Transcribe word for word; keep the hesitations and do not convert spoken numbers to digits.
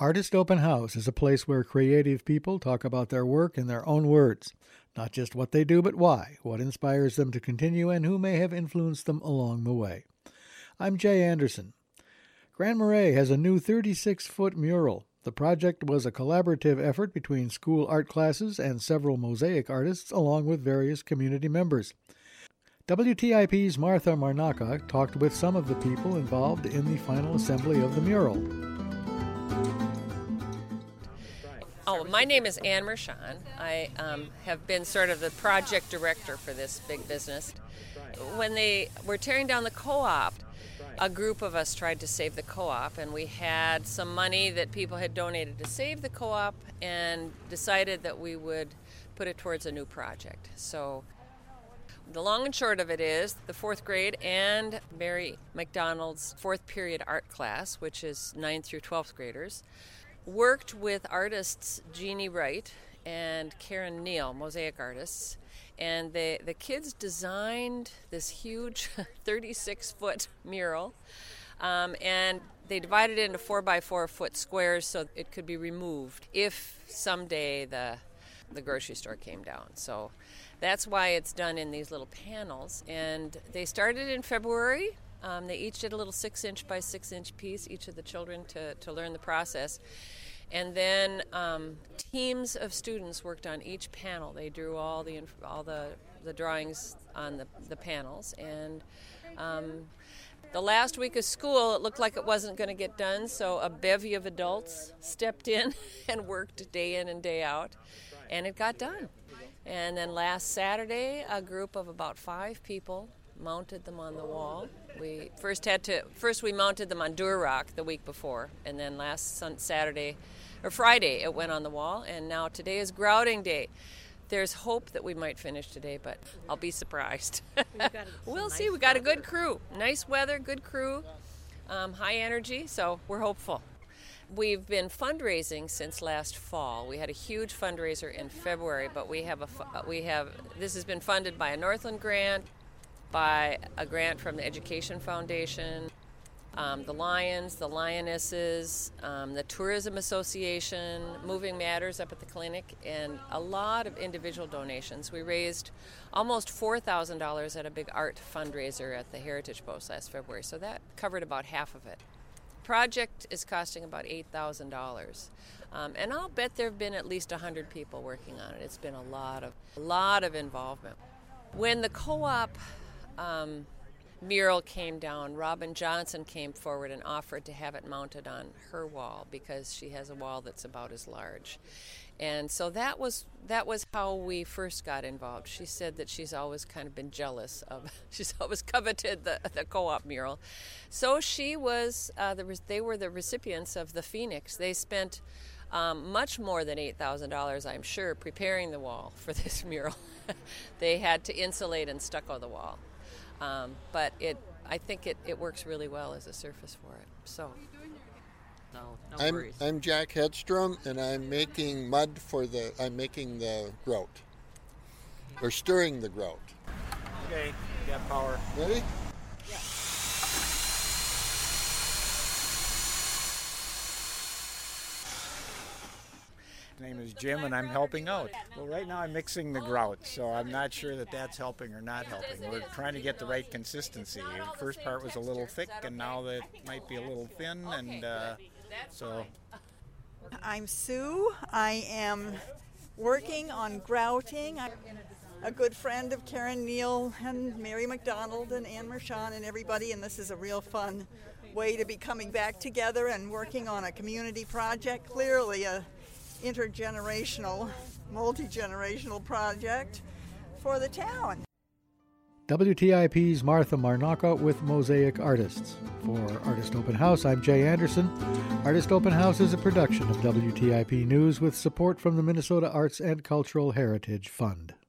Artist Open House is a place where creative people talk about their work in their own words. Not just what they do, but why, what inspires them to continue, and who may have influenced them along the way. I'm Jay Anderson. Grand Marais has a new thirty-six foot mural. The project was a collaborative effort between school art classes and several mosaic artists, along with various community members. W T I P's Martha Marnaka talked with some of the people involved in the final assembly of the mural. Oh, my name is Ann Mershon. I um, have been sort of the project director for this big business. When they were tearing down the co-op, a group of us tried to save the co-op, and we had some money that people had donated to save the co-op and decided that we would put it towards a new project. So the long and short of it is the fourth grade and Mary McDonald's fourth period art class, which is ninth through twelfth graders, worked with artists Jeannie Wright and Karen Neal, mosaic artists, and the, the kids designed this huge thirty-six foot mural, um, and they divided it into four by four foot squares so it could be removed if someday the, the grocery store came down. So that's why it's done in these little panels, and they started in February. Um, they each did a little six inch by six inch piece, each of the children, to, to learn the process. And then um, teams of students worked on each panel. They drew all the all the, the drawings on the, the panels. And um, the last week of school, it looked like it wasn't going to get done, so a bevy of adults stepped in and worked day in and day out, and it got done. And then last Saturday, a group of about five people mounted them on the wall. We first had to first we mounted them on Durock the week before, and then last sun, Saturday or Friday it went on the wall, and now today is grouting day. There's hope that we might finish today, but I'll be surprised. We'll see. We got a good crew, nice weather, good crew, um, high energy, so we're hopeful. We've been fundraising since last fall. We had a huge fundraiser in February, but we have a we have this has been funded by a Northland grant, by a grant from the Education Foundation, um, the Lions, the Lionesses, um, the Tourism Association, Moving Matters up at the clinic, and a lot of individual donations. We raised almost four thousand dollars at a big art fundraiser at the Heritage Post last February, so that covered about half of it. The project is costing about eight thousand dollars. Um, and I'll bet there have been at least one hundred people working on it. It's been a lot of, a lot of involvement. When the co-op Um, mural came down, Robin Johnson came forward and offered to have it mounted on her wall because she has a wall that's about as large. And so that was that was how we first got involved. She said that she's always kind of been jealous of, she's always coveted the, the co-op mural. So she was, uh, the, they were the recipients of the Phoenix. They spent um, much more than eight thousand dollars, I'm sure, preparing the wall for this mural. They had to insulate and stucco the wall. Um, but it, I think it, it works really well as a surface for it. So, no, no I'm, worries. I'm Jack Hedstrom, and I'm making mud for the. I'm making the grout, or stirring the grout. Okay, you got power. Ready? Yeah. My name is Jim, and I'm helping out. Well, right now I'm mixing the grout, so I'm not sure that that's helping or not helping. We're trying to get the right consistency. The first part was a little thick, and now that might be a little thin, and uh, so. I'm Sue. I am working on grouting. I'm a good friend of Karen Neal and Mary McDonald and Ann Mershon and everybody, and this is a real fun way to be coming back together and working on a community project. Clearly a intergenerational, multi-generational project for the town. W T I P's Martha Marnaka with Mosaic Artists. For Artist Open House, I'm Jay Anderson. Artist Open House is a production of W T I P News with support from the Minnesota Arts and Cultural Heritage Fund.